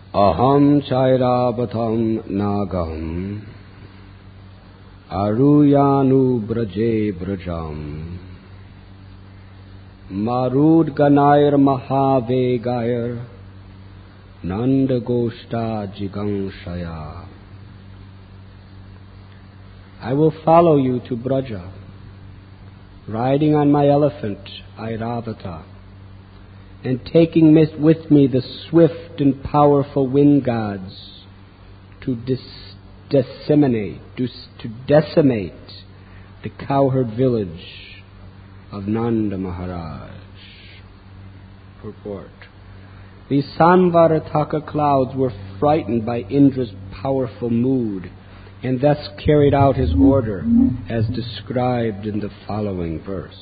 Aham chairavatam nagam aruyanu braje brajam marud ganair mahavegayar nanda goshta jigangshaya. I will follow you to Braja, riding on my elephant, Airavata, and taking with me the swift and powerful wind gods to decimate the cowherd village of Nanda Maharaj. Purport. These Samvarataka clouds were frightened by Indra's powerful mood and thus carried out his order as described in the following verse.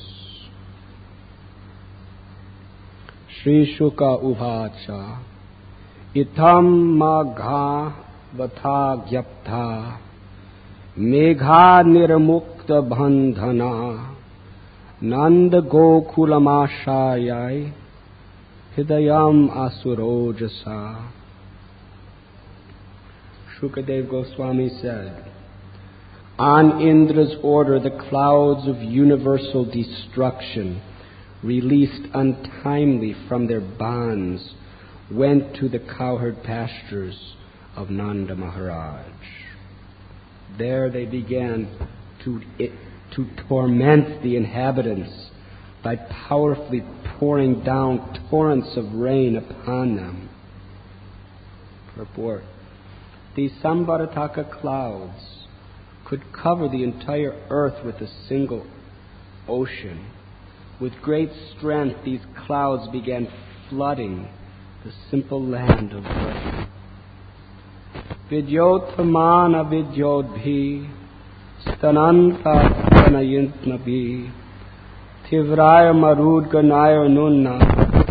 Shri Shuka Uvacha Itam Magha Vata Gyapta Megha Nirmukta Bandhana Nanda Gokulamashayai Hidayam Asurojasa. Shukadev Goswami said, on Indra's order, the clouds of universal destruction, released untimely from their bonds, went to the cowherd pastures of Nanda Maharaj. There they began to torment the inhabitants by powerfully pouring down torrents of rain upon them. Purport. These Samvarataka clouds could cover the entire earth with a single ocean. With great strength, these clouds began flooding the simple land of Braja. Vidyothamana vidyodbhi stananta stanayintnabi tivraya marud ganaya nunna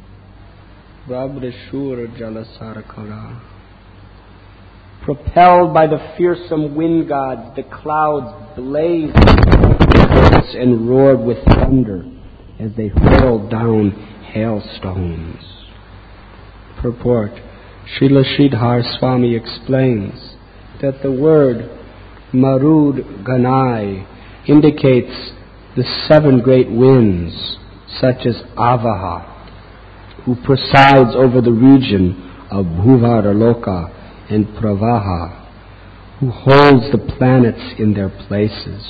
vabrashur jalasarakara. Propelled by the fearsome wind gods, the clouds blazed and roared with thunder as they hurled down hailstones. Purport. Srila Sridhar Swami explains that the word Marud Ganai indicates the 7 great winds, such as Avaha, who presides over the region of Bhuvaraloka, and Pravaha, who holds the planets in their places.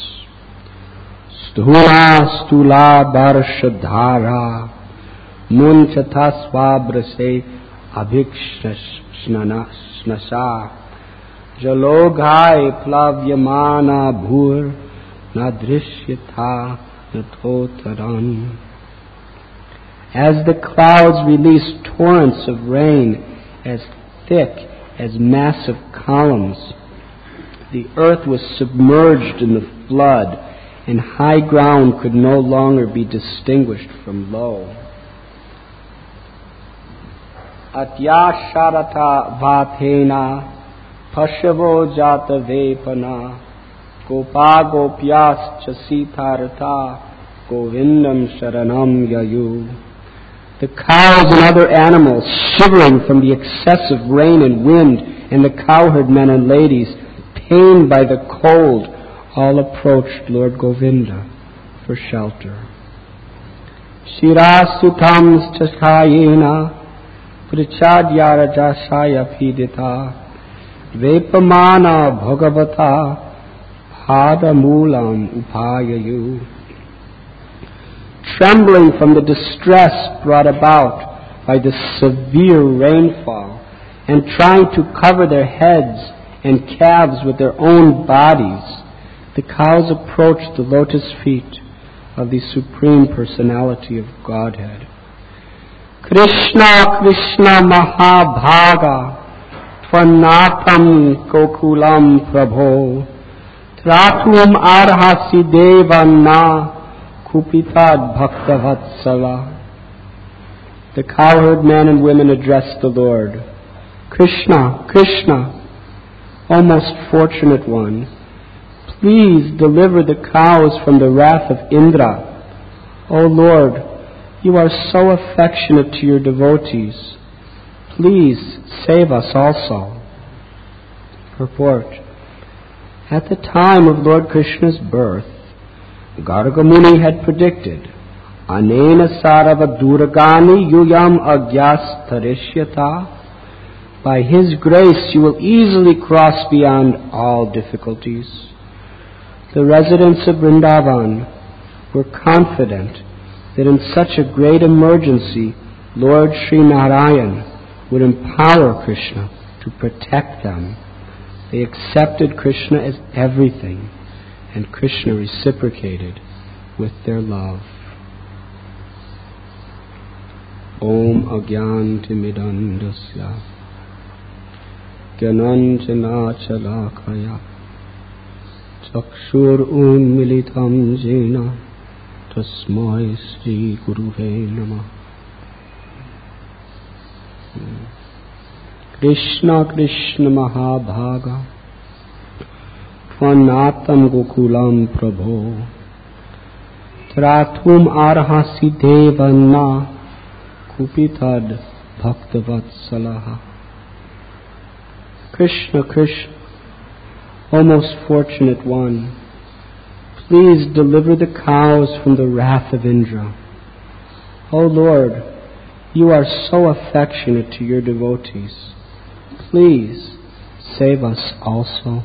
Stula stula barshadhara munchata swabrase abhikshnasa jaloghai plavyamana bhur nadrishyata natotaran. As the clouds release torrents of rain as thick as massive columns, the earth was submerged in the flood, and high ground could no longer be distinguished from low. Atya sharata vatena pashavo jata vepana gopa gopyas chasitarata govindam sharanam yayu. The cows and other animals, shivering from the excessive rain and wind, and the cowherd men and ladies, pained by the cold, all approached Lord Govinda for shelter. Shirasutams chakayena prichadyara jashaya pidita vepamana bhagavata hadamulam upayayu. Trembling from the distress brought about by the severe rainfall, and trying to cover their heads and calves with their own bodies, the cows approached the lotus feet of the Supreme Personality of Godhead. Krishna, Krishna Mahabhaga, Tvanatam Gokulam Prabho, Tratum Arhasi Devana, Kupitad Bhaktavatsala. The cowherd men and women addressed the Lord. Krishna, Krishna, O most fortunate one, please deliver the cows from the wrath of Indra. O Lord, you are so affectionate to your devotees. please save us also. Purport. At the time of Lord Krishna's birth, Garga Muni had predicted, Anena sarava duragani yuyam agyas tarishyata. By His grace you will easily cross beyond all difficulties. The residents of Vrindavan were confident that in such a great emergency, Lord Sri Narayan would empower Krishna to protect them. They accepted Krishna as everything, and Krishna reciprocated with their love. Om Agyantimidandasya Gyananjana Chalakaya Chakshur Unmilitam Jena Tasmai Sri Guruve Namah. Krishna Krishna Mahabhaga Tvanatam Gokulam Prabho Tratum Arhasi Devana Kupitad Bhaktavat Krishna, Krishna, O most fortunate one, please deliver the cows from the wrath of Indra. O Lord, you are so affectionate to your devotees. Please save us also.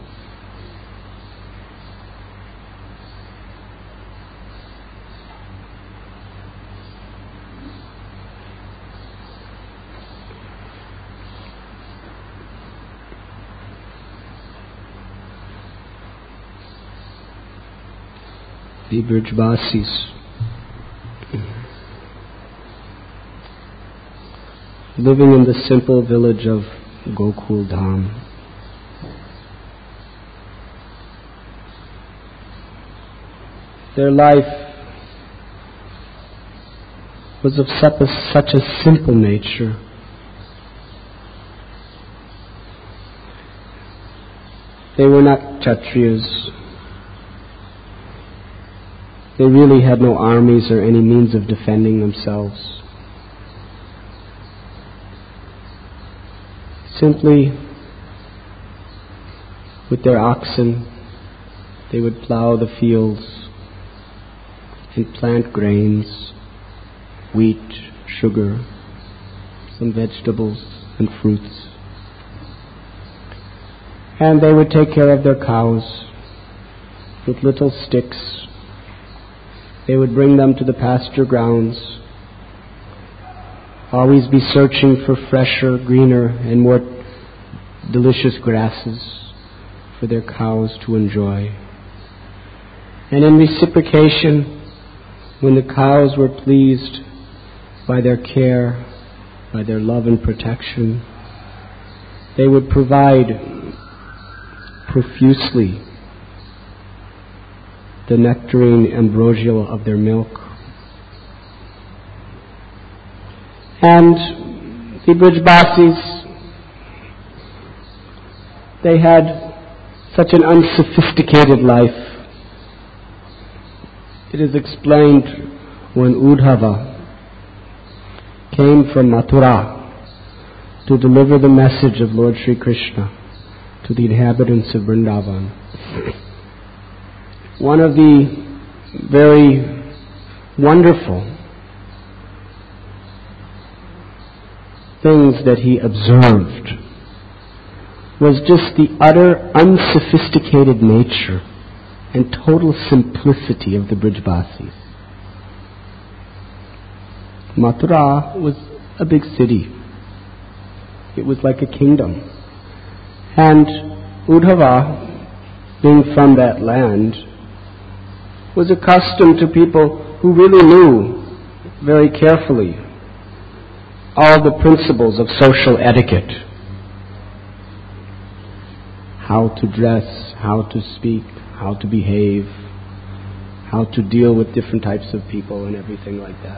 The Brijbasis, living in the simple village of Gokul Dham. Their life was of such a simple nature. They were not Kshatriyas. They really had no armies or any means of defending themselves. Simply, with their oxen, they would plow the fields and plant grains, wheat, sugar, some vegetables and fruits. And they would take care of their cows with little sticks. They would bring them to the pasture grounds, always be searching for fresher, greener, and more delicious grasses for their cows to enjoy. And in reciprocation, when the cows were pleased by their care, by their love and protection, they would provide profusely the nectarine ambrosial of their milk. And the Brijbasis, they had such an unsophisticated life. It is explained when Uddhava came from Mathura to deliver the message of Lord Sri Krishna to the inhabitants of Vrindavan. One of the very wonderful things that he observed was just the utter unsophisticated nature and total simplicity of the Brijbasis. Mathura was a big city. It was like a kingdom. And Uddhava, being from that land, was accustomed to people who really knew very carefully all the principles of social etiquette. How to dress, how to speak, how to behave, how to deal with different types of people and everything like that.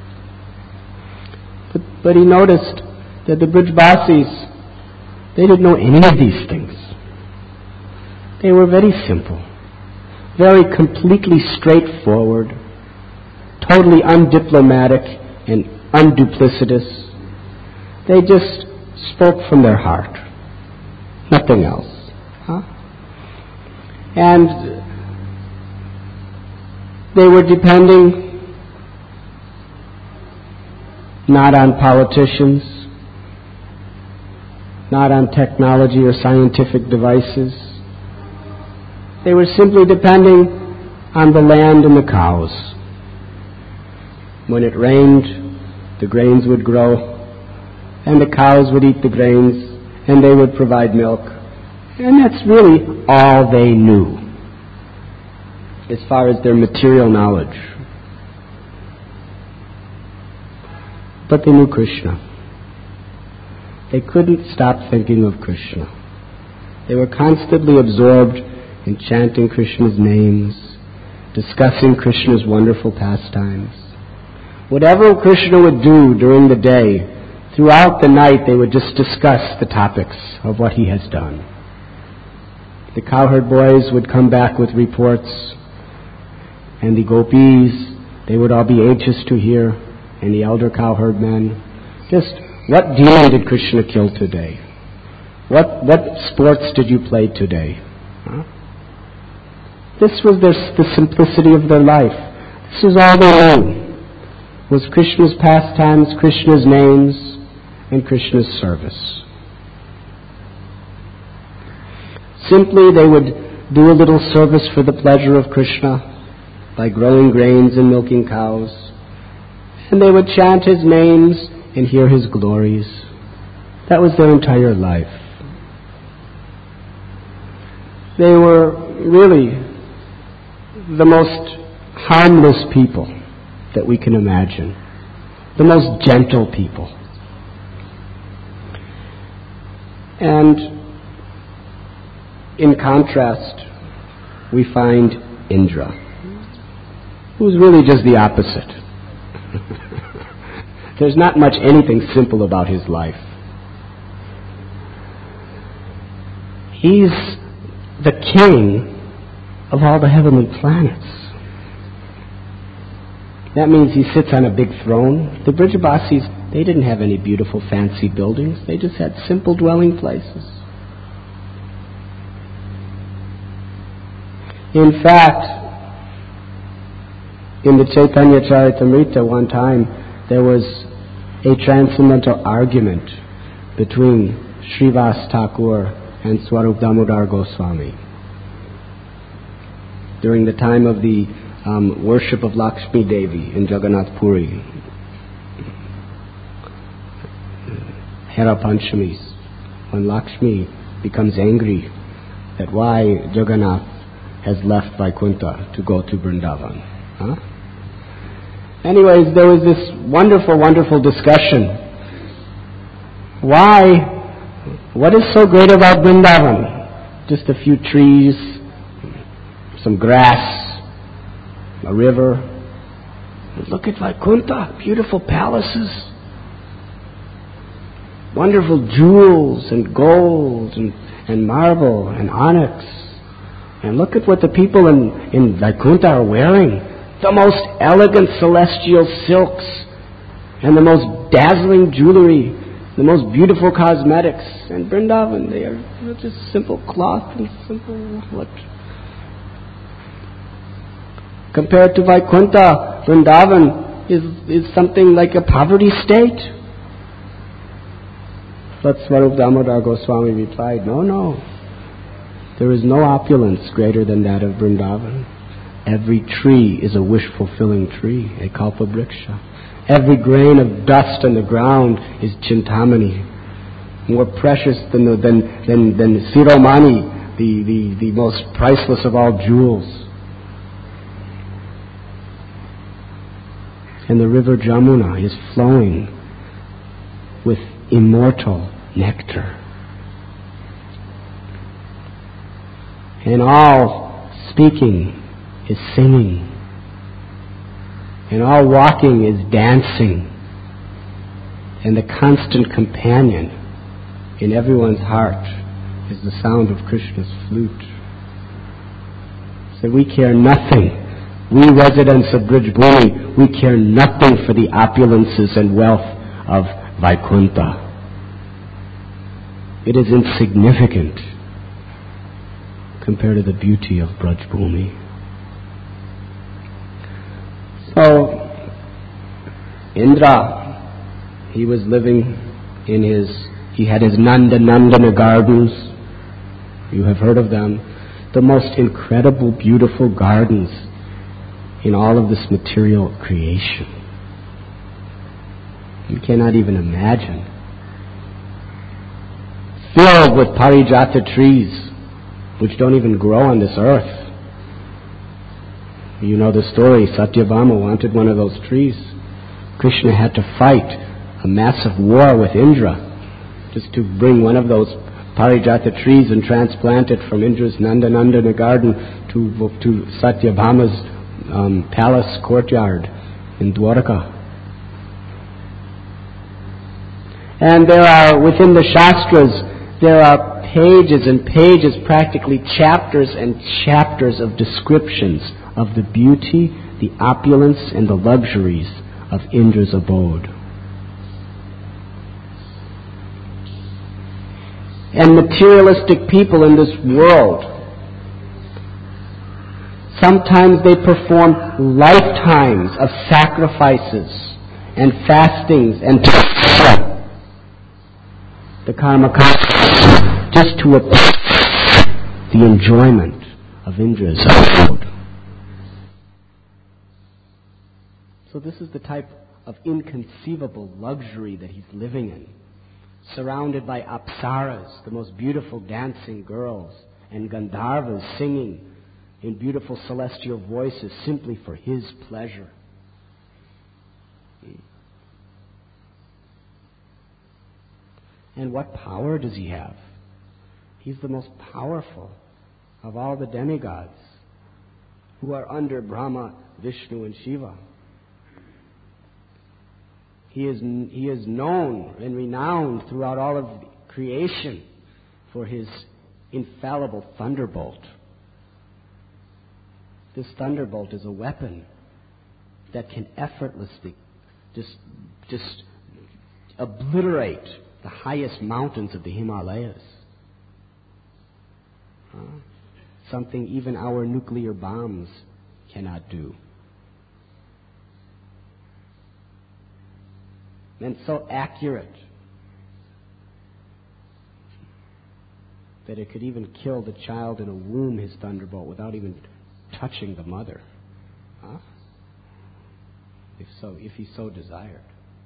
But he noticed that the Brijbasis, they didn't know any of these things. They were very simple, very completely straightforward, totally undiplomatic and unduplicitous. They just spoke from their heart. Nothing else. And they were depending not on politicians, not on technology or scientific devices. They were simply depending on the land and the cows. When it rained, the grains would grow, and the cows would eat the grains, and they would provide milk. And that's really all they knew as far as their material knowledge. But they knew Krishna. They couldn't stop thinking of Krishna. They were constantly absorbed in chanting Krishna's names, discussing Krishna's wonderful pastimes. Whatever Krishna would do during the day, throughout the night they would just discuss the topics of what he has done. The cowherd boys would come back with reports, and the gopis, they would all be anxious to hear, and the elder cowherd men, just what demon did Krishna kill today? What sports did you play today? This was the simplicity of their life. This was all they knew, was Krishna's pastimes, Krishna's names, and Krishna's service. Simply they would do a little service for the pleasure of Krishna by growing grains and milking cows, and they would chant his names and hear his glories. That was their entire life. They were really the most harmless people that we can imagine, the most gentle people. And in contrast, we find Indra, who's really just the opposite. There's not much anything simple about his life. He's the king of all the heavenly planets. That means he sits on a big throne. The Brijabasis, they didn't have any beautiful fancy buildings. They just had simple dwelling places. In fact, in the Chaitanya Charitamrita one time, there was a transcendental argument between Srivas Thakur and Swarup Damodar Goswami during the time of the worship of Lakshmi Devi in Jagannath Puri, Hera Panchamis, when Lakshmi becomes angry at why Jagannath has left Vaikuntha to go to Vrindavan. Anyways, there was this wonderful, wonderful discussion. Why? What is so great about Vrindavan? Just a few trees, some grass, a river. But look at Vaikuntha, beautiful palaces, wonderful jewels and gold and marble and onyx. And look at what the people in Vaikuntha are wearing. The most elegant celestial silks and the most dazzling jewelry, the most beautiful cosmetics. And Vrindavan, they are just simple cloth and simple what? Compared to Vaikuntha, Vrindavan is something like a poverty state. But Swarup Damodar Goswami replied, no. There is no opulence greater than that of Vrindavan. Every tree is a wish-fulfilling tree, a kalpavriksha. Every grain of dust on the ground is chintamani, more precious than Siromani, the most priceless of all jewels. And the river Jamuna is flowing with immortal nectar. And all speaking is singing, and all walking is dancing, and the constant companion in everyone's heart is the sound of Krishna's flute. So we care nothing. We residents of Brijbhumi, we care nothing for the opulences and wealth of Vaikuntha. It is insignificant compared to the beauty of Braj Bhumi. So, Indra, he was living he had his Nandana gardens. You have heard of them. The most incredible, beautiful gardens in all of this material creation. You cannot even imagine. Filled with parijata trees, which don't even grow on this earth. You know the story. Satyabhama wanted one of those trees. Krishna had to fight a massive war with Indra just to bring one of those parijata trees and transplant it from Indra's Nandana garden to Satyabhama's palace courtyard in Dwarka. And there are, within the Shastras, there are pages and pages, practically chapters and chapters of descriptions of the beauty, the opulence, and the luxuries of Indra's abode. And materialistic people in this world, sometimes they perform lifetimes of sacrifices and fastings and the karma just to obtain the enjoyment of Indra's abode. So this is the type of inconceivable luxury that he's living in, surrounded by apsaras, the most beautiful dancing girls, and Gandharvas singing in beautiful celestial voices simply for his pleasure. And what power does he have? He's the most powerful of all the demigods who are under Brahma, Vishnu, and Shiva. He is known and renowned throughout all of creation for his infallible thunderbolt. This thunderbolt is a weapon that can effortlessly just obliterate the highest mountains of the Himalayas. Something even our nuclear bombs cannot do. And so accurate that it could even kill the child in a womb, his thunderbolt, without even touching the mother. If he so desired.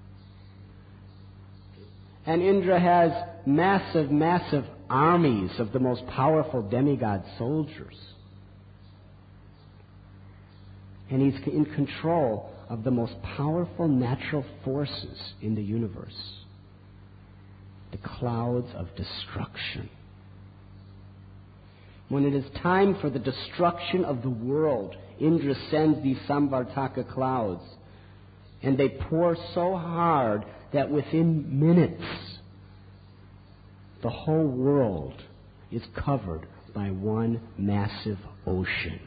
And Indra has massive, massive armies of the most powerful demigod soldiers. And he's in control of the most powerful natural forces in the universe. The clouds of destruction. When it is time for the destruction of the world, Indra sends these Samvartaka clouds, and they pour so hard that within minutes the whole world is covered by one massive ocean.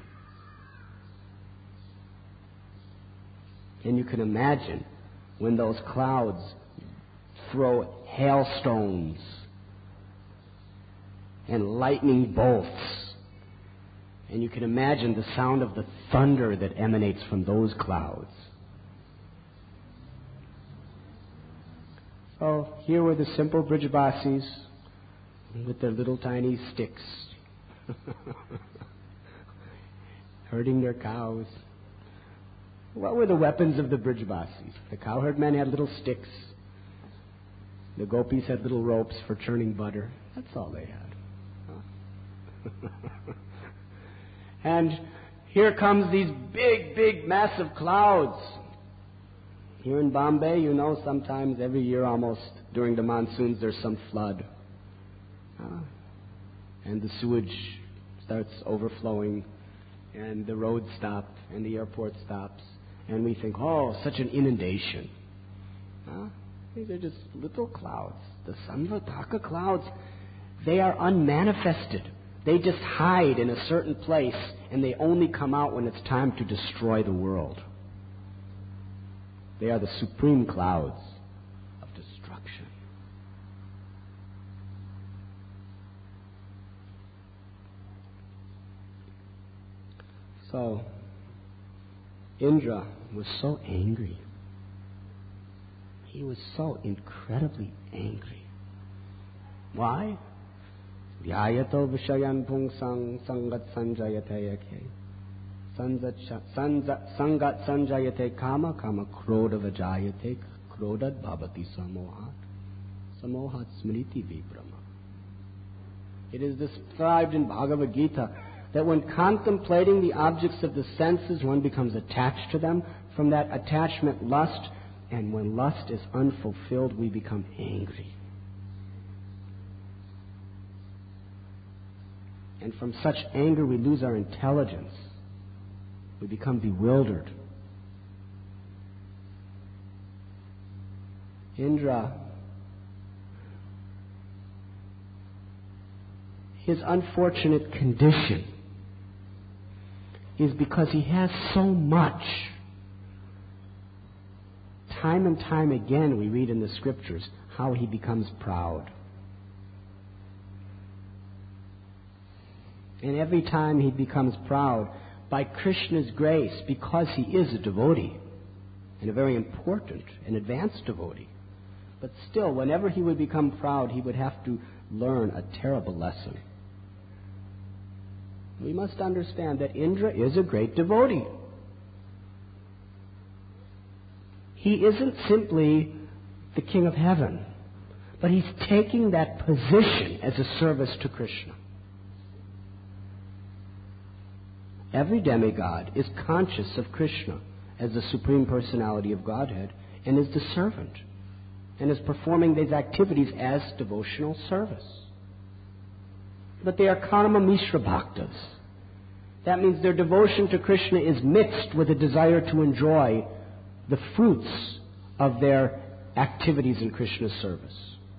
And you can imagine when those clouds throw hailstones and lightning bolts. And you can imagine the sound of the thunder that emanates from those clouds. So here were the simple Brijbasis with their little tiny sticks, herding their cows. What were the weapons of the Brijbasis? The cowherd men had little sticks. The gopis had little ropes for churning butter. That's all they had. And here comes these big, big, massive clouds. Here in Bombay, you know, sometimes every year almost during the monsoons there's some flood. And the sewage starts overflowing, and the roads stop, and the airport stops. And we think, oh, such an inundation. These are just little clouds. The Samvartaka clouds, they are unmanifested. They just hide in a certain place, and they only come out when it's time to destroy the world. They are the supreme clouds of destruction. So, Indra was so angry. He was so incredibly angry. Why? Vyayato vishayan pungsang sangat sanjayate yake. Sangat sanjayate kama kama krodha vajayate krodhat bhavati samohat. Samohat smriti vibrama. It is described in Bhagavad Gita that when contemplating the objects of the senses, one becomes attached to them. From that attachment, lust, and when lust is unfulfilled, we become angry. And from such anger, we lose our intelligence. We become bewildered. Indra, his unfortunate condition is because he has so much. Time and time again we read in the scriptures how he becomes proud. And every time he becomes proud, by Krishna's grace, because he is a devotee, and a very important and advanced devotee, but still, whenever he would become proud, he would have to learn a terrible lesson. We must understand that Indra is a great devotee. He isn't simply the king of heaven, but he's taking that position as a service to Krishna. Every demigod is conscious of Krishna as the Supreme Personality of Godhead and is the servant and is performing these activities as devotional service. But they are karma mishra bhaktas. That means their devotion to Krishna is mixed with a desire to enjoy the fruits of their activities in Krishna's service.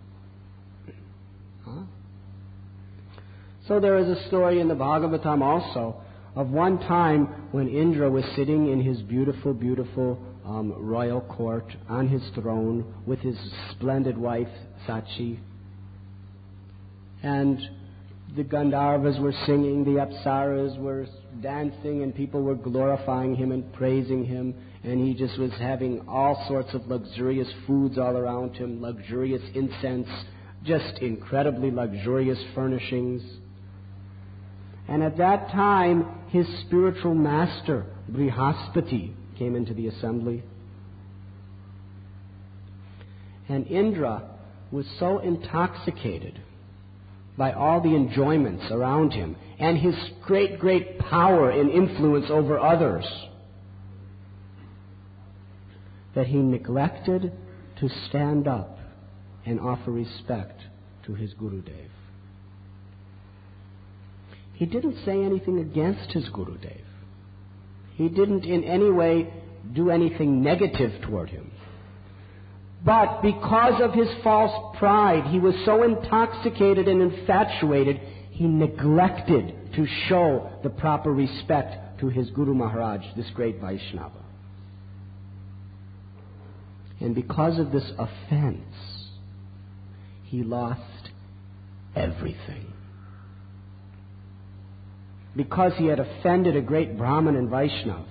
So there is a story in the Bhagavatam also of one time when Indra was sitting in his beautiful, beautiful royal court on his throne with his splendid wife Sachi. And the Gandharvas were singing, the Apsaras were dancing, and people were glorifying him and praising him. And he just was having all sorts of luxurious foods all around him, luxurious incense, just incredibly luxurious furnishings. And at that time, his spiritual master, Brihaspati, came into the assembly. And Indra was so intoxicated by all the enjoyments around him and his great, great power and influence over others that he neglected to stand up and offer respect to his Gurudev. He didn't say anything against his Gurudev. He didn't in any way do anything negative toward him. But because of his false pride, he was so intoxicated and infatuated, he neglected to show the proper respect to his Guru Maharaj, this great Vaishnava. And because of this offense, he lost everything. Because he had offended a great Brahmin and Vaishnava,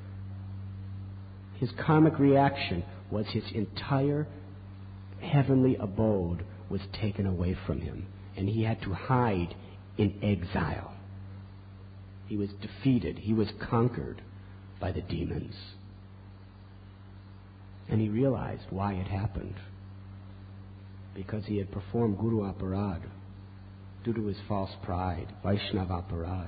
his karmic reaction was his entire heavenly abode was taken away from him, and he had to hide in exile. He was defeated. He was conquered by the demons. And he realized why it happened. Because he had performed Guru Aparad due to his false pride, Vaishnava Aparad.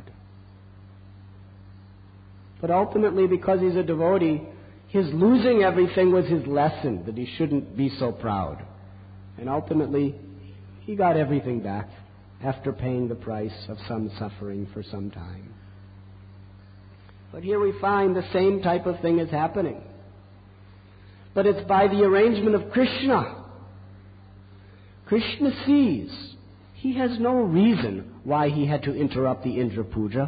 But ultimately, because he's a devotee, his losing everything was his lesson, that he shouldn't be so proud. And ultimately, he got everything back after paying the price of some suffering for some time. But here we find the same type of thing is happening. But it's by the arrangement of Krishna. Krishna sees. He has no reason why he had to interrupt the Indra Puja.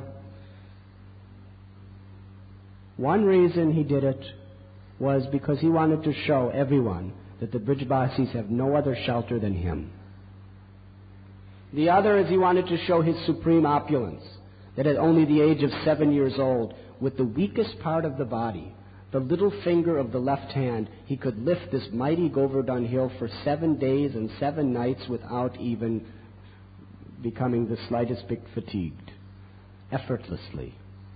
One reason he did it was because he wanted to show everyone that the Brijbasis have no other shelter than him. The other is he wanted to show his supreme opulence, that at only the age of 7 years old, with the weakest part of the body, the little finger of the left hand, he could lift this mighty Govardhan hill for 7 days and 7 nights without even becoming the slightest bit fatigued, effortlessly.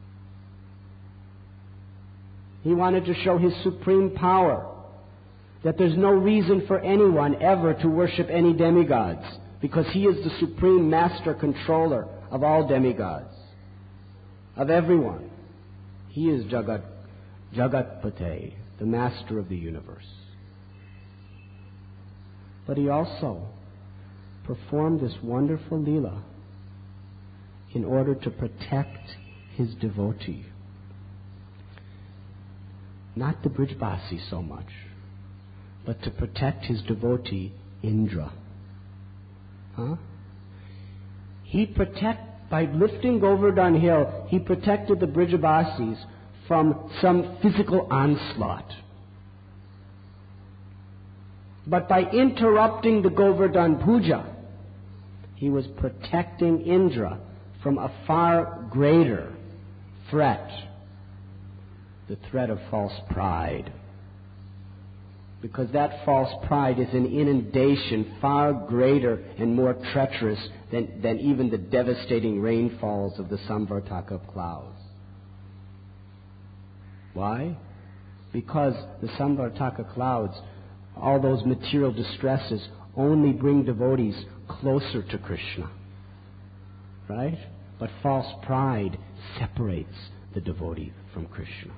He wanted to show his supreme power, that there's no reason for anyone ever to worship any demigods, because he is the supreme master controller of all demigods, of everyone. He is Jagatpate, the master of the universe. But he also performed this wonderful Leela in order to protect his devotee. Not the Brijbasi so much, but to protect his devotee, Indra. By lifting Govardhan Hill, he protected the Brijabasis from some physical onslaught. But by interrupting the Govardhan Puja, he was protecting Indra from a far greater threat, the threat of false pride. Because that false pride is an inundation far greater and more treacherous than even the devastating rainfalls of the Samvartaka clouds. Why? Because the Samvartaka clouds, all those material distresses, only bring devotees closer to Krishna. Right? But false pride separates the devotee from Krishna.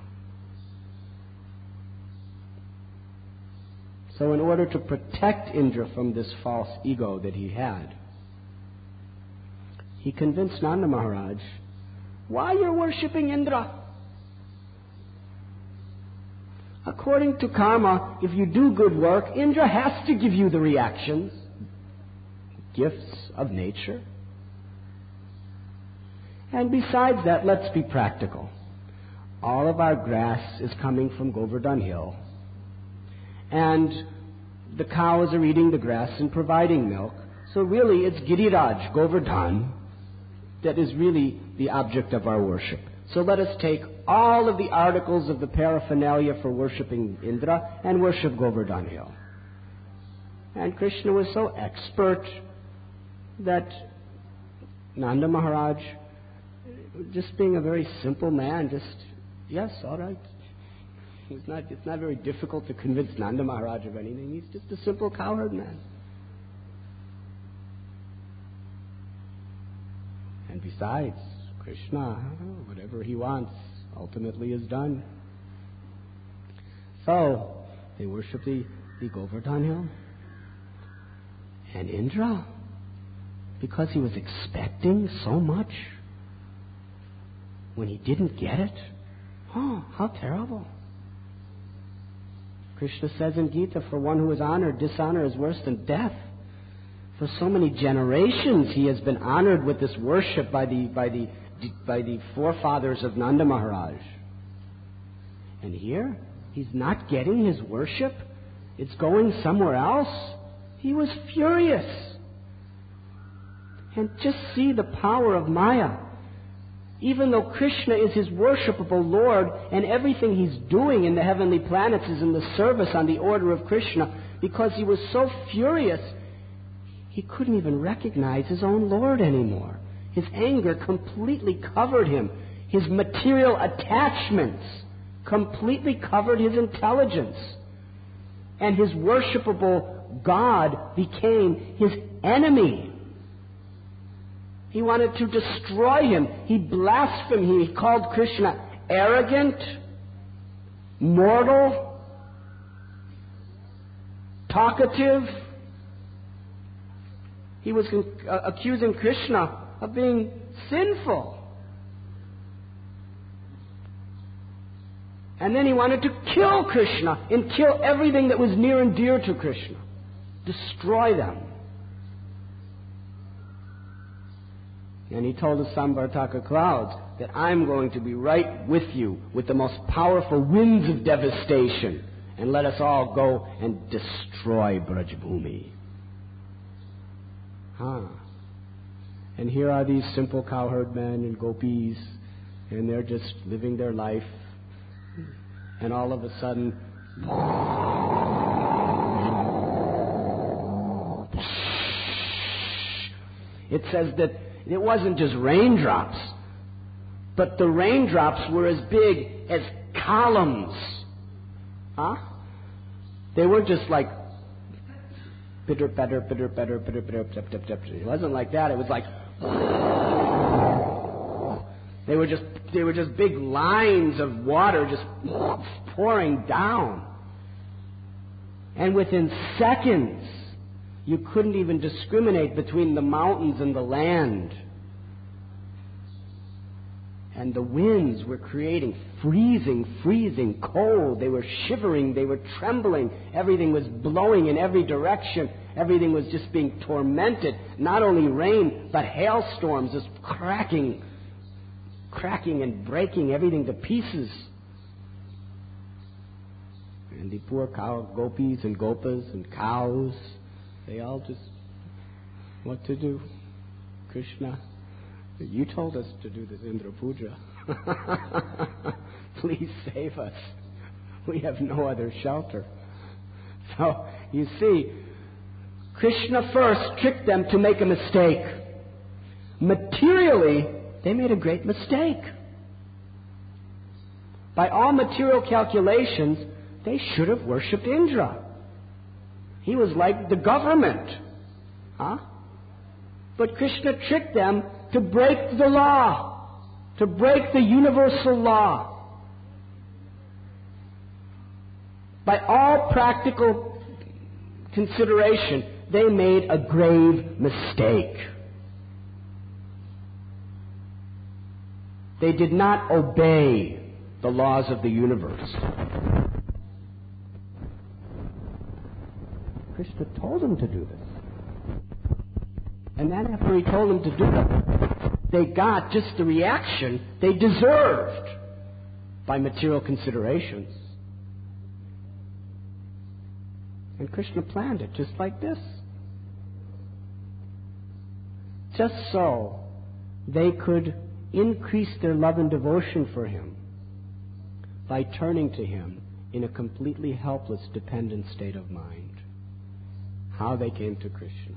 So in order to protect Indra from this false ego that he had, he convinced Nanda Maharaj, why you're worshipping Indra? According to karma, if you do good work, Indra has to give you the reactions, gifts of nature. And besides that, let's be practical. All of our grass is coming from Govardhan Hill. And the cows are eating the grass and providing milk. So really it's Giriraj, Govardhan, that is really the object of our worship. So let us take all of the articles of the paraphernalia for worshipping Indra and worship Govardhan Hill. And Krishna was so expert that Nanda Maharaj, just being a very simple man, yes, all right. It's not very difficult to convince Nanda Maharaj of anything. He's just a simple cowherd man. And besides, Krishna, whatever he wants, ultimately is done. So, they worship the Govardhan Hill. And Indra, because he was expecting so much, when he didn't get it, how terrible. Krishna says in Gita, for one who is honored, dishonor is worse than death. For so many generations he has been honored with this worship by the forefathers of Nanda Maharaj. And here, he's not getting his worship. It's going somewhere else. He was furious. And just see the power of Maya. Even though Krishna is his worshipable Lord and everything he's doing in the heavenly planets is in the service on the order of Krishna, because he was so furious, he couldn't even recognize his own Lord anymore. His anger completely covered him. His material attachments completely covered his intelligence. And his worshipable God became his enemy. He wanted to destroy him. He blasphemed. He called Krishna arrogant, mortal, talkative. He was accusing Krishna of being sinful. And then he wanted to kill Krishna and kill everything that was near and dear to Krishna. Destroy them. And he told the Samvartaka clouds that I'm going to be right with you with the most powerful winds of devastation, and let us all go and destroy Brajbhumi. And here are these simple cowherd men and gopis and they're just living their life, and all of a sudden, it says that it wasn't just raindrops, but the raindrops were as big as columns. Huh? They were just like pitter patter, pitter patter, pitter patter, tip tip tip. It wasn't like that. It was like they were just big lines of water just pouring down. And within seconds, you couldn't even discriminate between the mountains and the land. And the winds were creating freezing cold. They were shivering, they were trembling. Everything was blowing in every direction. Everything was just being tormented. Not only rain, but hailstorms just cracking and breaking everything to pieces. And the poor gopis and gopas and cows, they all just, what to do? Krishna, you told us to do this Indra Puja. Please save us. We have no other shelter. So, you see, Krishna first tricked them to make a mistake. Materially, they made a great mistake. By all material calculations, they should have worshipped Indra. He was like the government. Huh? But Krishna tricked them to break the law, to break the universal law. By all practical consideration, they made a grave mistake. They did not obey the laws of the universe. Krishna told them to do this. And then after he told them to do it, they got just the reaction they deserved by material considerations. And Krishna planned it just like this. Just so they could increase their love and devotion for him by turning to him in a completely helpless, dependent state of mind. How they came to Krishna.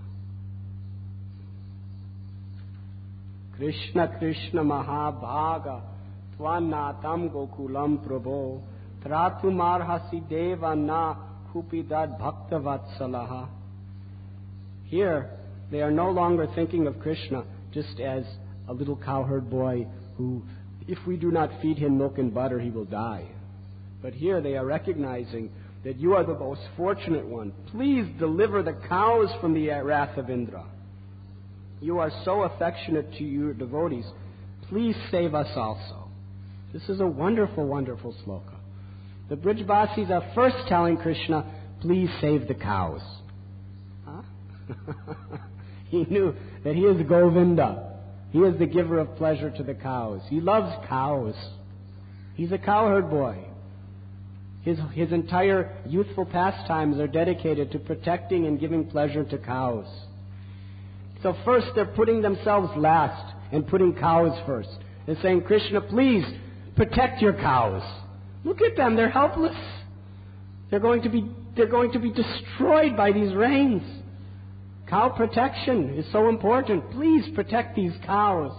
Krishna Krishna Mahabhaga Tvanatam Gokulam Prabho Tratumarhasi Deva Na Kupidat Bhaktavatsalaha. Here, they are no longer thinking of Krishna just as a little cowherd boy who, if we do not feed him milk and butter, he will die. But here they are recognizing that you are the most fortunate one. Please deliver the cows from the wrath of Indra. You are so affectionate to your devotees. Please save us also. This is a wonderful, wonderful sloka. The Brijvasis are first telling Krishna, please save the cows. Huh? He knew that he is Govinda. He is the giver of pleasure to the cows. He loves cows. He's a cowherd boy. His entire youthful pastimes are dedicated to protecting and giving pleasure to cows. So first they're putting themselves last and putting cows first. They're saying, Krishna, please protect your cows. Look at them, they're helpless. They're going to be destroyed by these rains. Cow protection is so important. Please protect these cows.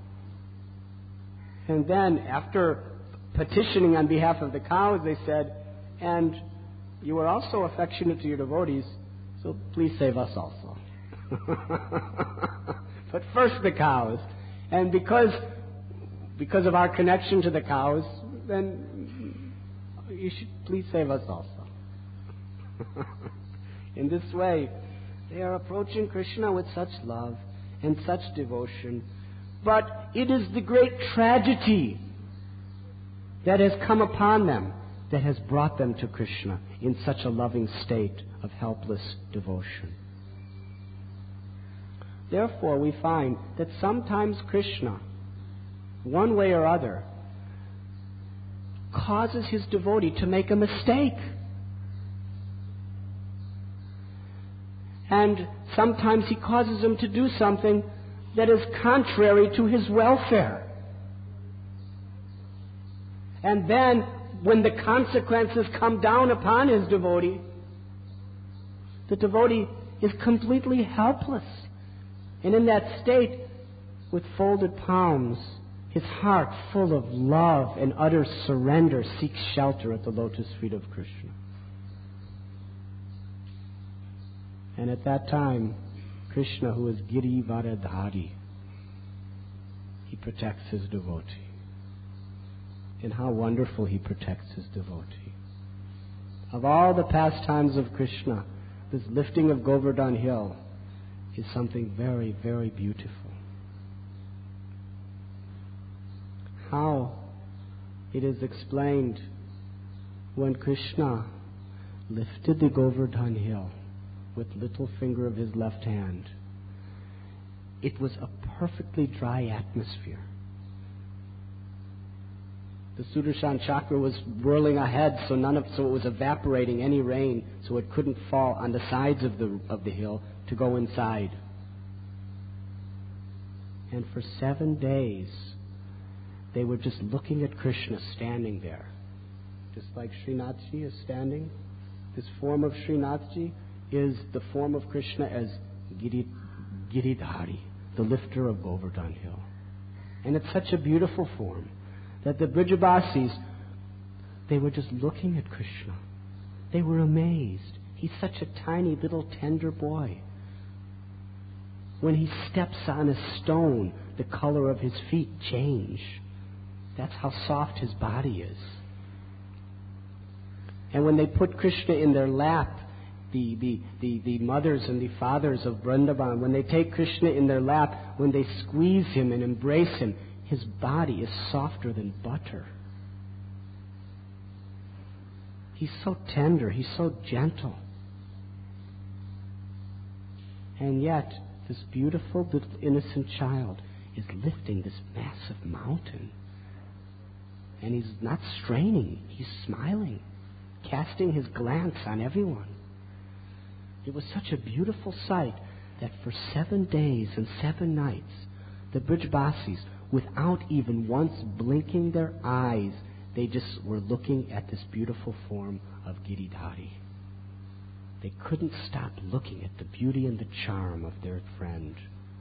And then after petitioning on behalf of the cows, they said, and you are also affectionate to your devotees, so please save us also. But first the cows. And because of our connection to the cows, then you should please save us also. In this way, they are approaching Krishna with such love and such devotion. But it is the great tragedy that has come upon them that has brought them to Krishna in such a loving state of helpless devotion. Therefore, we find that sometimes Krishna, one way or other, causes his devotee to make a mistake. And sometimes he causes him to do something that is contrary to his welfare. And then, when the consequences come down upon his devotee, the devotee is completely helpless. And in that state, with folded palms, his heart full of love and utter surrender, seeks shelter at the lotus feet of Krishna. And at that time, Krishna, who is Girivaradhari, he protects his devotee. And how wonderful he protects his devotee. Of all the pastimes of Krishna, this lifting of Govardhan Hill is something very, very beautiful. How it is explained when Krishna lifted the Govardhan Hill with little finger of his left hand, it was a perfectly dry atmosphere. The Sudarshan Chakra was whirling ahead, so it was evaporating any rain, so it couldn't fall on the sides of the hill to go inside. And for 7 days, they were just looking at Krishna standing there, just like Srinathji is standing. This form of Srinathji is the form of Krishna as Giridhari, the lifter of Govardhan Hill. And it's such a beautiful form that the Brijabasis, they were just looking at Krishna. They were amazed. He's such a tiny little tender boy. When he steps on a stone, the color of his feet change. That's how soft his body is. And when they put Krishna in their lap, the mothers and the fathers of Vrindavan, when they take Krishna in their lap, when they squeeze him and embrace him, his body is softer than butter. He's so tender, he's so gentle. And yet, this beautiful little innocent child is lifting this massive mountain. And he's not straining, he's smiling, casting his glance on everyone. It was such a beautiful sight that for 7 days and 7 nights, the Brijabasis, without even once blinking their eyes, they just were looking at this beautiful form of Giridhari. They couldn't stop looking at the beauty and the charm of their friend.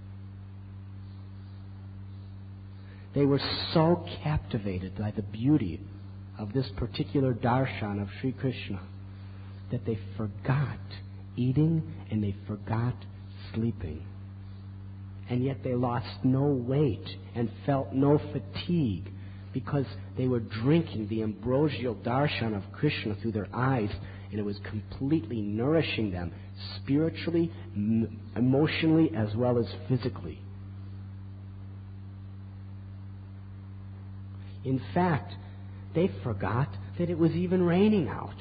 They were so captivated by the beauty of this particular darshan of Sri Krishna that they forgot eating and they forgot sleeping. And yet they lost no weight and felt no fatigue because they were drinking the ambrosial darshan of Krishna through their eyes, and it was completely nourishing them spiritually, emotionally, as well as physically. In fact, they forgot that it was even raining out.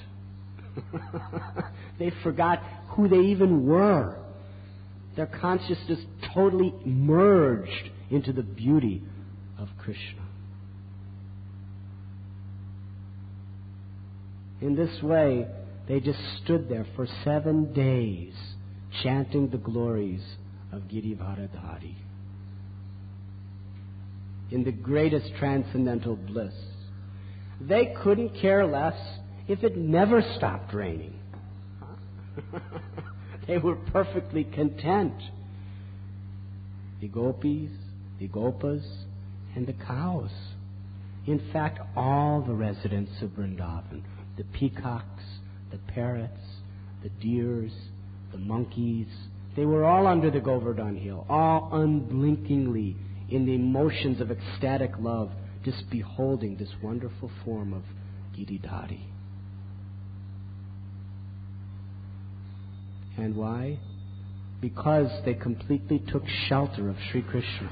They forgot who they even were. Their consciousness totally merged into the beauty of Krishna. In this way, they just stood there for 7 days, chanting the glories of Girivaradhari in the greatest transcendental bliss. They couldn't care less if it never stopped raining. They were perfectly content. The gopis, the gopas, and the cows. In fact, all the residents of Vrindavan, the peacocks, the parrots, the deers, the monkeys, they were all under the Govardhan Hill, all unblinkingly in the emotions of ecstatic love, just beholding this wonderful form of Giridhari. And why? Because they completely took shelter of Sri Krishna.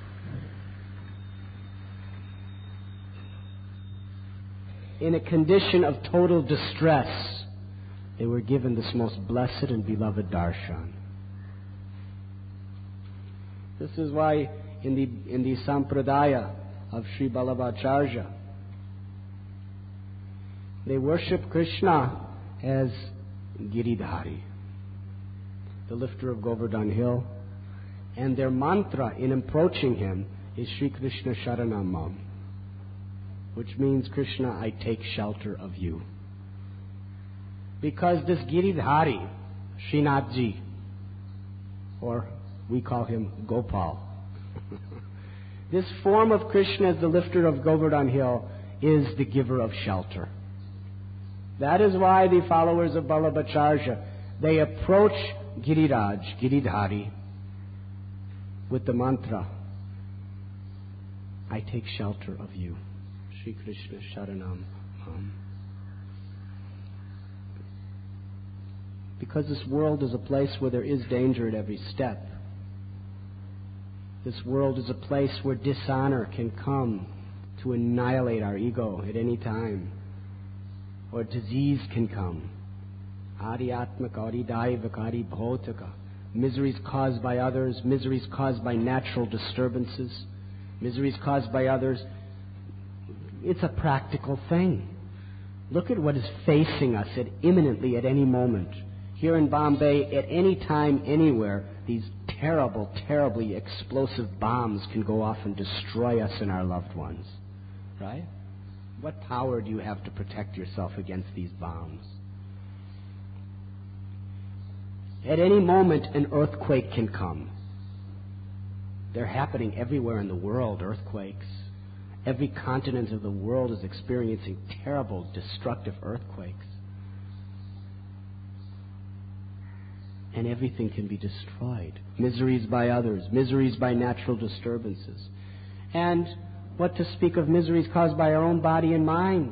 In a condition of total distress, they were given this most blessed and beloved darshan. This is why in the Sampradaya of Sri Ballabhacharya, they worship Krishna as Giridhari, the lifter of Govardhan Hill, and their mantra in approaching him is Sri Krishna Sharanam Mam. which means, Krishna, I take shelter of you. Because this Giridhari, Srinathji, or we call him Gopal, this form of Krishna as the lifter of Govardhan Hill is the giver of shelter. That is why the followers of Vallabhacharya, they approach Giriraj, Giridhari, with the mantra, I take shelter of you. Shri Krishna Sharanam Mam. Because this world is a place where there is danger at every step. This world is a place where dishonor can come to annihilate our ego at any time. Or disease can come. Adhyatmaka, Adidaivaka, Adibhautaka. Miseries caused by others, miseries caused by natural disturbances, miseries caused by others. It's a practical thing. Look at what is facing us imminently at any moment. Here in Bombay, at any time, anywhere, these terrible, terribly explosive bombs can go off and destroy us and our loved ones. Right? What power do you have to protect yourself against these bombs? At any moment, an earthquake can come. They're happening everywhere in the world, earthquakes. Every continent of the world is experiencing terrible, destructive earthquakes. And everything can be destroyed. Miseries by others, miseries by natural disturbances. And what to speak of miseries caused by our own body and mind?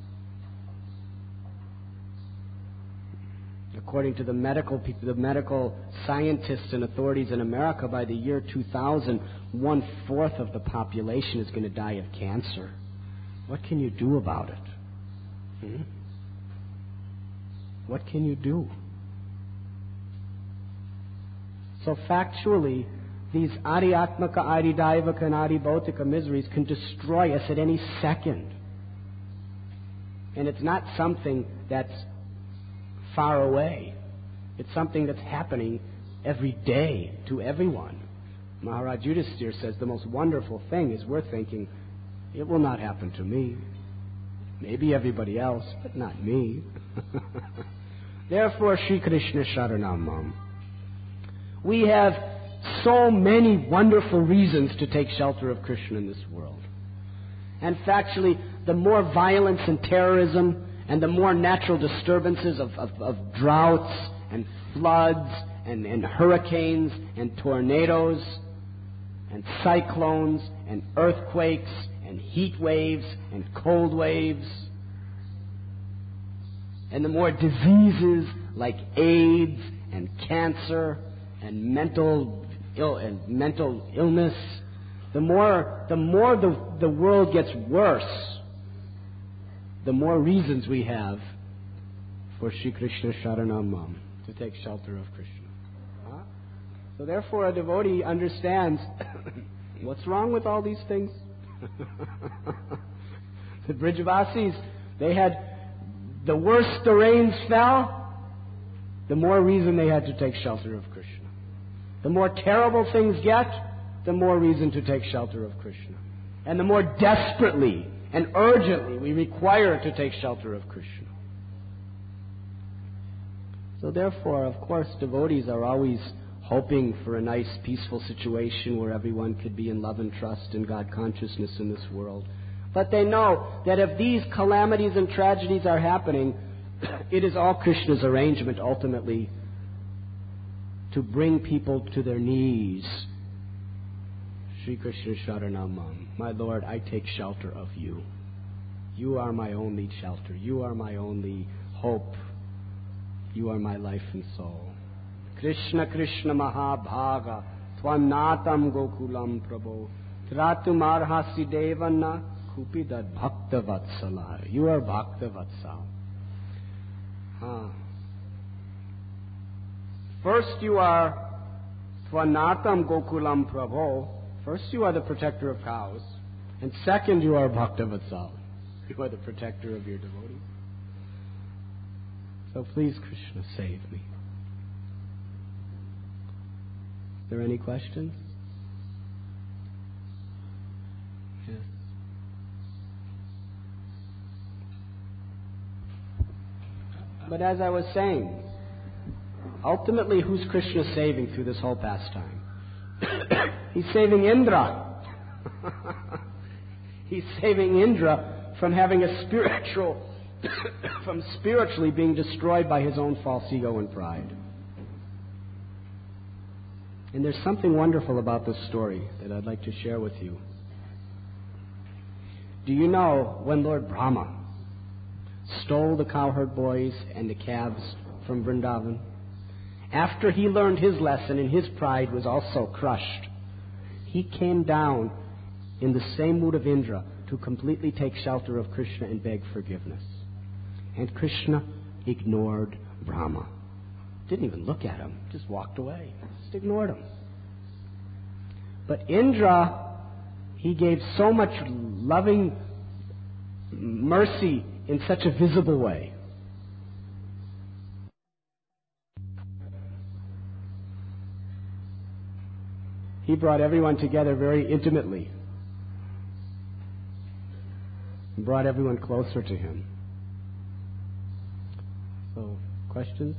According to the medical scientists and authorities in America, by the year 2000, 1/4 of the population is going to die of cancer. What can you do about it? What can you do? So factually, these Adhyatmaka, Adidaivaka, and Adibhautika miseries can destroy us at any second. And it's not something that's far away. It's something that's happening every day to everyone. Maharaj Yudhisthira says the most wonderful thing is we're thinking, it will not happen to me. Maybe everybody else, but not me. Therefore, Shri Krishna Sharanam Mam. We have so many wonderful reasons to take shelter of Krishna in this world. And factually, the more violence and terrorism and the more natural disturbances of droughts and floods and hurricanes and tornadoes and cyclones and earthquakes and heat waves and cold waves, and the more diseases like AIDS and cancer and mental illness, the more the world gets worse, the more reasons we have for Shri Krishna Sharanam Mam, to take shelter of Krishna. So therefore a devotee understands what's wrong with all these things. The Brijavasis, they had, the worse the rains fell, the more reason they had to take shelter of Krishna. The more terrible things get, the more reason to take shelter of Krishna. And the more desperately and urgently we require to take shelter of Krishna. So therefore, of course, devotees are always hoping for a nice, peaceful situation where everyone could be in love and trust and God consciousness in this world. But they know that if these calamities and tragedies are happening, it is all Krishna's arrangement ultimately to bring people to their knees. Shri Krishna Sharanam Mam. My Lord, I take shelter of you. You are my only shelter. You are my only hope. You are my life and soul. Krishna Krishna Mahabhaga Tvam Natam Gokulam Prabhu Tratum Arhasi Devana Kupidad Bhakta Vatsala. You are Bhakta Vatsal. First you are Tvanatam Gokulam Prabhu. First you are the protector of cows. And second you are Bhakta Vatsal. You are the protector of your devotees. So please, Krishna, save me. Is there any questions? Yes. But as I was saying, ultimately, who's Krishna saving through this whole pastime? He's saving Indra. He's saving Indra from having from spiritually being destroyed by his own false ego and pride. And there's something wonderful about this story that I'd like to share with you. Do you know when Lord Brahma stole the cowherd boys and the calves from Vrindavan? After he learned his lesson and his pride was also crushed, he came down in the same mood of Indra to completely take shelter of Krishna and beg forgiveness. And Krishna ignored Brahma. Didn't even look at him, just walked away, just ignored him. But Indra, he gave so much loving mercy in such a visible way. He brought everyone together very intimately. He brought everyone closer to him. So, questions?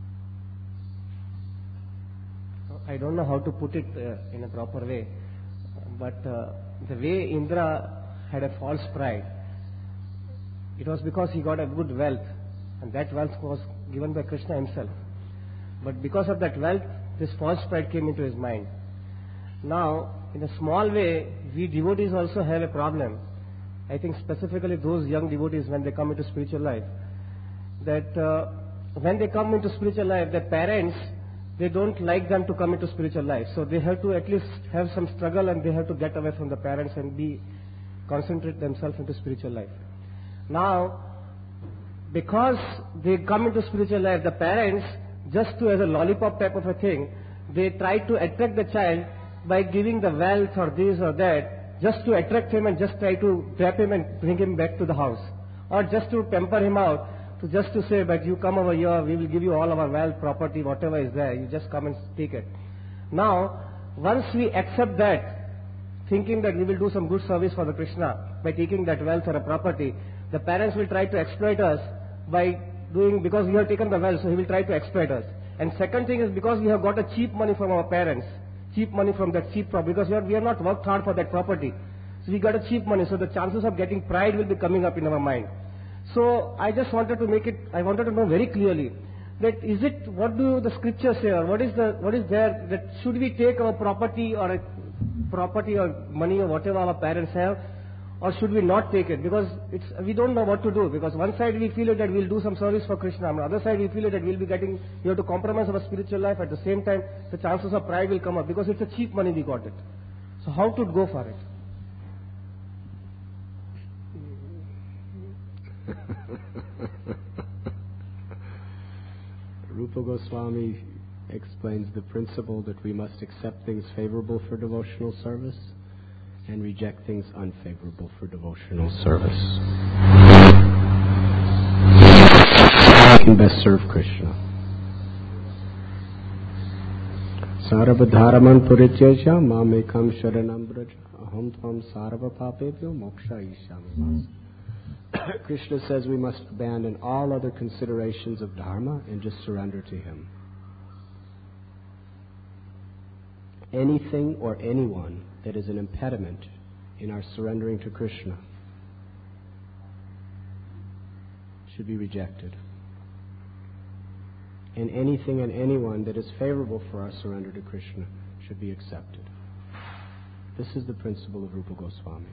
I don't know how to put it in a proper way, but the way Indra had a false pride, it was because he got a good wealth, and that wealth was given by Krishna himself. But because of that wealth, this false pride came into his mind. Now, in a small way, we devotees also have a problem. I think specifically those young devotees, when they come into spiritual life, that when they come into spiritual life, their parents, they don't like them to come into spiritual life. So they have to at least have some struggle, and they have to get away from the parents and concentrate themselves into spiritual life. Now, because they come into spiritual life, the parents, just to as a lollipop type of a thing, they try to attract the child by giving the wealth or this or that, just to attract him and just try to grab him and bring him back to the house. Or just to pamper him out, just to say, but you come over here, we will give you all our wealth, property, whatever is there, you just come and take it. Now, once we accept that, thinking that we will do some good service for the Krishna by taking that wealth or a property, the parents will try to exploit us by doing, because we have taken the wealth, so he will try to exploit us. And second thing is because we have got a cheap money from our parents, cheap money from that cheap property, because we have not worked hard for that property. So we got a cheap money, so the chances of getting pride will be coming up in our mind. So I just wanted to I wanted to know very clearly that what do the scriptures say, or what is there, that should we take our property or money or whatever our parents have, or should we not take it? Because we don't know what to do, because one side we feel that we'll do some service for Krishna, on the other side we feel that we have to compromise our spiritual life. At the same time, the chances of pride will come up, because it's a cheap money we got it. So how to go for it? Rupa Goswami explains the principle that we must accept things favorable for devotional service and reject things unfavorable for devotional service. How can best serve Krishna? Sarvadharaman purityaja mamekam sharanam braja aham tvam sarva papebhyo moksha ishyami. Krishna says we must abandon all other considerations of dharma and just surrender to him. Anything or anyone that is an impediment in our surrendering to Krishna should be rejected. And anything and anyone that is favorable for our surrender to Krishna should be accepted. This is the principle of Rupa Goswami.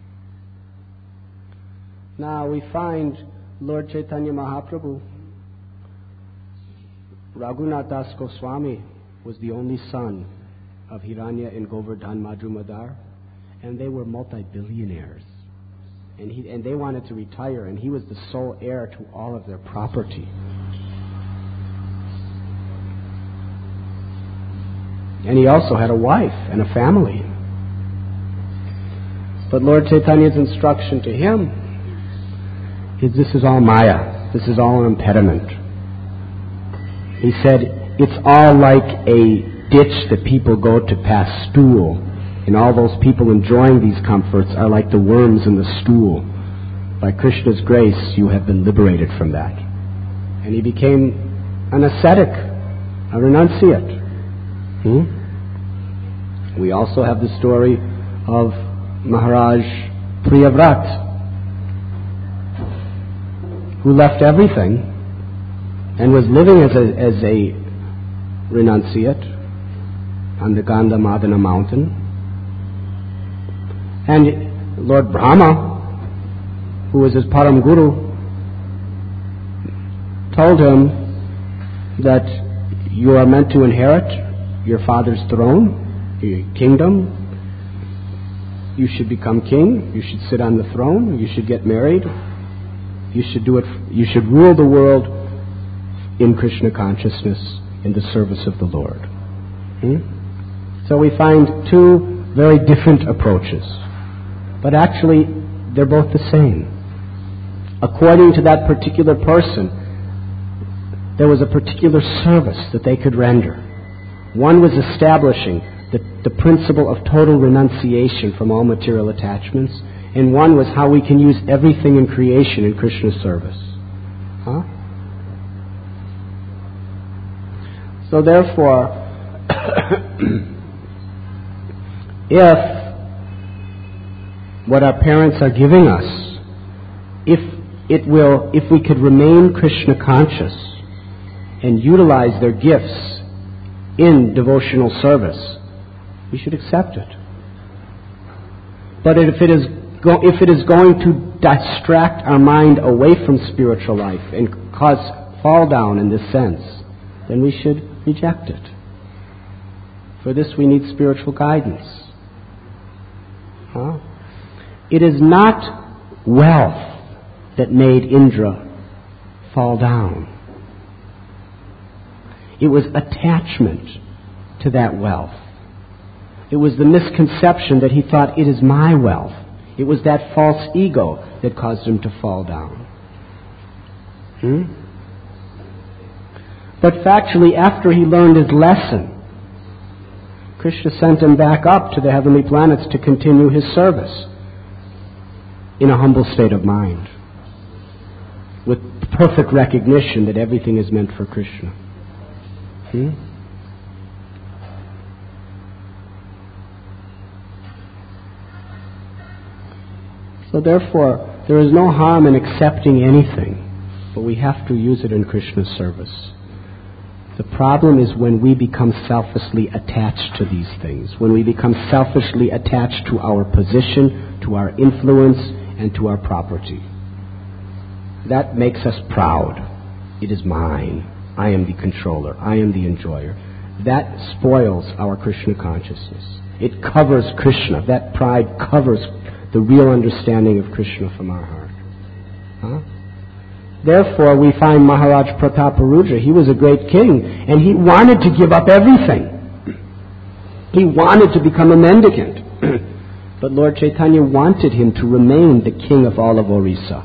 Now we find Lord Chaitanya Mahaprabhu, Raghunath Das Goswami was the only son of Hiranya and Govardhan Majumdar, and they were multi-billionaires. And they wanted to retire, and he was the sole heir to all of their property. And he also had a wife and a family. But Lord Chaitanya's instruction to him is, this is all Maya. This is all an impediment. He said, it's all like a ditch that people go to pass stool. And all those people enjoying these comforts are like the worms in the stool. By Krishna's grace, you have been liberated from that. and he became an ascetic, a renunciate. We also have the story of Maharaj Priyavrat, who left everything and was living as a renunciate on the Gandhamadana mountain. And Lord Brahma, who was his Param Guru, told him that you are meant to inherit your father's throne, your kingdom. You should become king. You should sit on the throne. You should get married. You should do it. You should rule the world in Krishna consciousness, in the service of the Lord. So we find two very different approaches, but actually they're both the same. According to that particular person, there was a particular service that they could render. One was establishing the principle of total renunciation from all material attachments, and one was how we can use everything in creation in Krishna's service. So therefore, if what our parents are giving us, if we could remain Krishna conscious and utilize their gifts in devotional service, we should accept it. But if it is going to distract our mind away from spiritual life and cause fall down in this sense, then we should reject it. For this we need spiritual guidance. It is not wealth that made Indra fall down. It was attachment to that wealth. It was the misconception that he thought, it is my wealth. It was that false ego that caused him to fall down. But factually, after he learned his lesson, Krishna sent him back up to the heavenly planets to continue his service in a humble state of mind, with perfect recognition that everything is meant for Krishna. So therefore, there is no harm in accepting anything, but we have to use it in Krishna's service. The problem is when we become selfishly attached to these things, when we become selfishly attached to our position, to our influence, and to our property. That makes us proud. It is mine. I am the controller. I am the enjoyer. That spoils our Krishna consciousness. It covers Krishna. That pride covers the real understanding of Krishna from our heart. Therefore, we find Maharaj Prataparudra, he was a great king, and he wanted to give up everything. He wanted to become a mendicant. But Lord Chaitanya wanted him to remain the king of all of Orissa.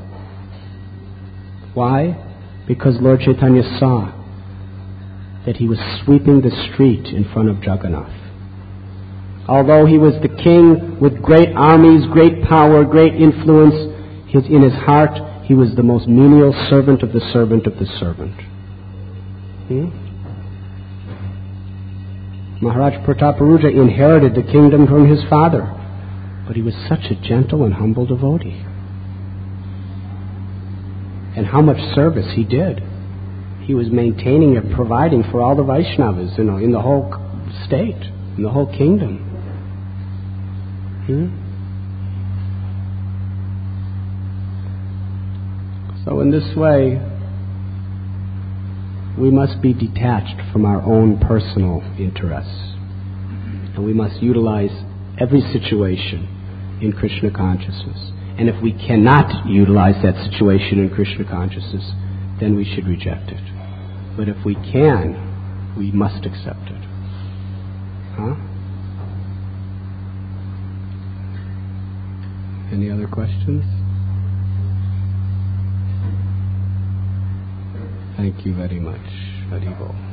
Why? Because Lord Chaitanya saw that he was sweeping the street in front of Jagannath. Although he was the king with great armies, great power, great influence, in his heart he was the most menial servant of the servant of the servant. Maharaj Prataparudra inherited the kingdom from his father, but he was such a gentle and humble devotee. And how much service he did. He was maintaining and providing for all the Vaishnavas, in the whole state, in the whole kingdom. So in this way, we must be detached from our own personal interests. And we must utilize every situation in Krishna consciousness. And if we cannot utilize that situation in Krishna consciousness, then we should reject it. But if we can, we must accept it. Any other questions? Thank you very much. Hari Bol.